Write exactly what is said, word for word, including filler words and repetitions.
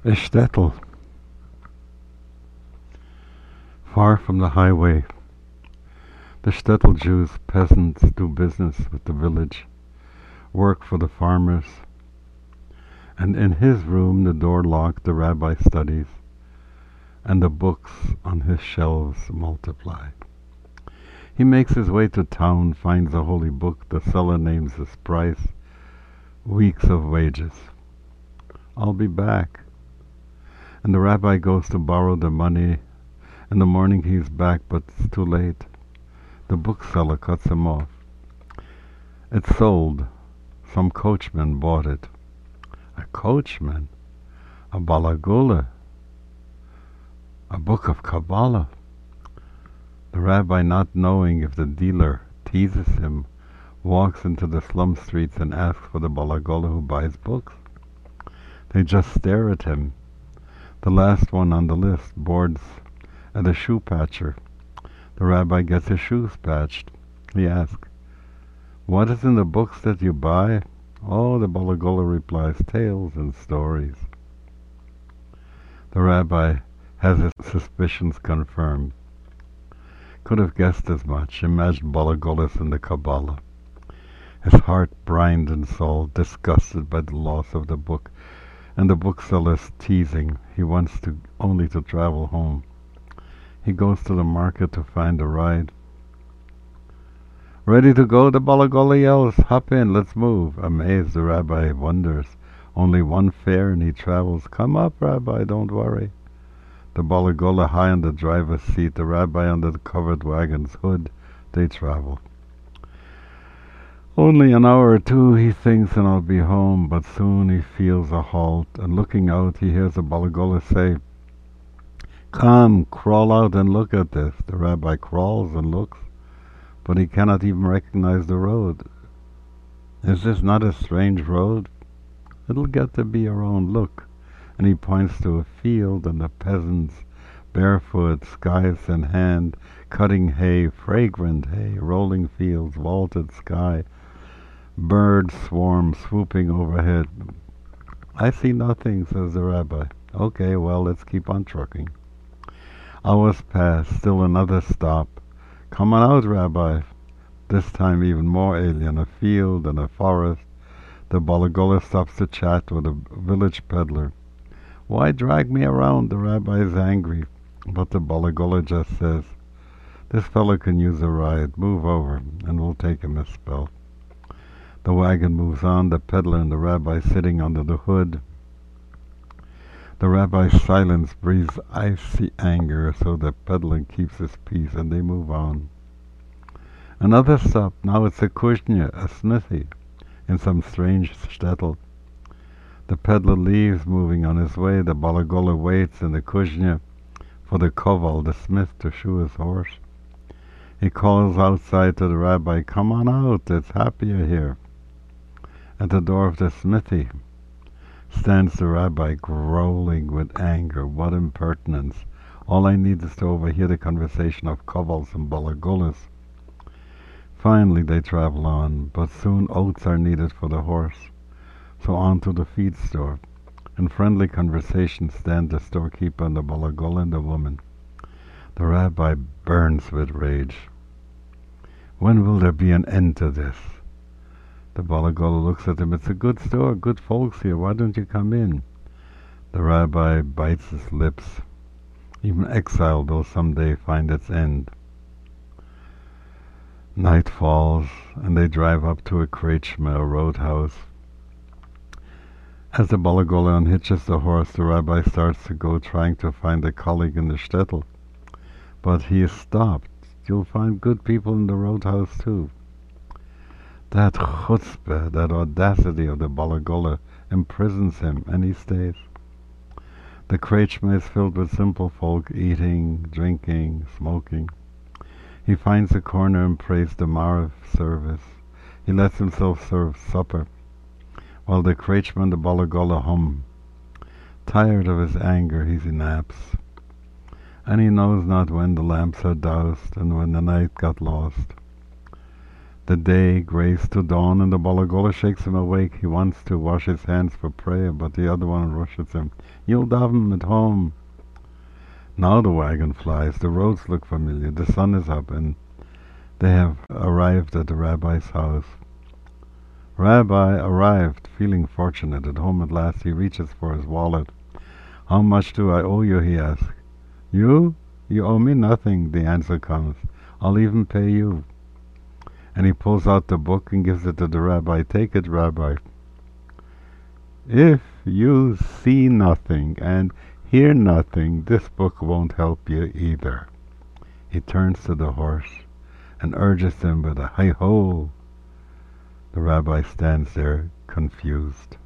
A shtetl, far from the highway. The shtetl Jews, peasants, do business with the village, work for the farmers, and in his room, the door locked, the rabbi studies, and the books on his shelves multiply. He makes his way to town, finds a holy book, the seller names his price, weeks of wages. I'll be back. And the rabbi goes to borrow the money. In the morning he's back, but it's too late. The bookseller cuts him off. It's sold. Some coachman bought it. A coachman? A balagula? A book of Kabbalah? The rabbi, not knowing if the dealer teases him, walks into the slum streets and asks for the balagula who buys books. They just stare at him. The last one on the list boards at a shoe patcher. The rabbi gets his shoes patched. He asks, "What is in the books that you buy?" "Oh," the balagula replies, "tales and stories." The rabbi has his suspicions confirmed. Could have guessed as much. Imagine balagulas in the Kabbalah. His heart brined in soul, disgusted by the loss of the book, and the bookseller's teasing. He wants to only to travel home. He goes to the market to find a ride. "Ready to go?" the balagula yells. "Hop in, let's move." Amazed, the rabbi wonders. Only one fare and he travels. "Come up, rabbi, don't worry." The balagula high on the driver's seat, the rabbi under the covered wagon's hood. They travel. Only an hour or two, he thinks, and I'll be home, but soon he feels a halt, and looking out he hears the balagula say, "Come, crawl out and look at this." The rabbi crawls and looks, but he cannot even recognize the road. Is this not a strange road? It'll get to be our own. Look. And he points to a field and the peasants, barefoot, scythes in hand, cutting hay, fragrant hay, rolling fields, vaulted sky, bird swarms swooping overhead. "I see nothing," says the rabbi. "Okay, well, let's keep on trucking." Hours pass, still another stop. "Come on out, rabbi." This time even more alien, a field and a forest. The balagula stops to chat with a village peddler. "Why drag me around?" The rabbi is angry, but the balagula just says, "This fellow can use a ride. Move over, and we'll take him a spell." The wagon moves on, the peddler and the rabbi sitting under the hood. The rabbi's silence breathes icy anger, so the peddler keeps his peace, and they move on. Another stop. Now it's a kushnya, a smithy, in some strange shtetl. The peddler leaves, moving on his way. The balagula waits in the kushnya for the koval, the smith, to shoe his horse. He calls outside to the rabbi, "Come on out, it's happier here." At the door of the smithy stands the rabbi, growling with anger. What impertinence! All I need is to overhear the conversation of kovals and balagulas. Finally they travel on, but soon oats are needed for the horse. So on to the feed store. In friendly conversation stand the storekeeper and the balagula and the woman. The rabbi burns with rage. When will there be an end to this? The balagula looks at him. "It's a good store, good folks here. Why don't you come in?" The rabbi bites his lips. Even exile will someday find its end. Night falls, and they drive up to a krechma, a roadhouse. As the balagula unhitches the horse, the rabbi starts to go, trying to find a colleague in the shtetl. But he is stopped. "You'll find good people in the roadhouse too." That chutzpah, that audacity of the balagula imprisons him, and he stays. The krechma is filled with simple folk, eating, drinking, smoking. He finds a corner and prays the Maariv service. He lets himself serve supper, while the krechma and the balagula hum. Tired of his anger, he naps, and he knows not when the lamps are doused and when the night got lost. The day grays to dawn, and the Balagula shakes him awake. He wants to wash his hands for prayer, but the other one rushes him. You'll daven at home. Now the wagon flies. The roads look familiar. The sun is up, and they have arrived at the rabbi's house. Rabbi arrived, feeling fortunate. At home at last, he reaches for his wallet. How much do I owe you? He asks. You? You owe me nothing, the answer comes. I'll even pay you. And he pulls out the book and gives it to the rabbi. Take it, Rabbi. If you see nothing and hear nothing, this book won't help you either. He turns to the horse and urges him with a hi-ho. The rabbi stands there confused.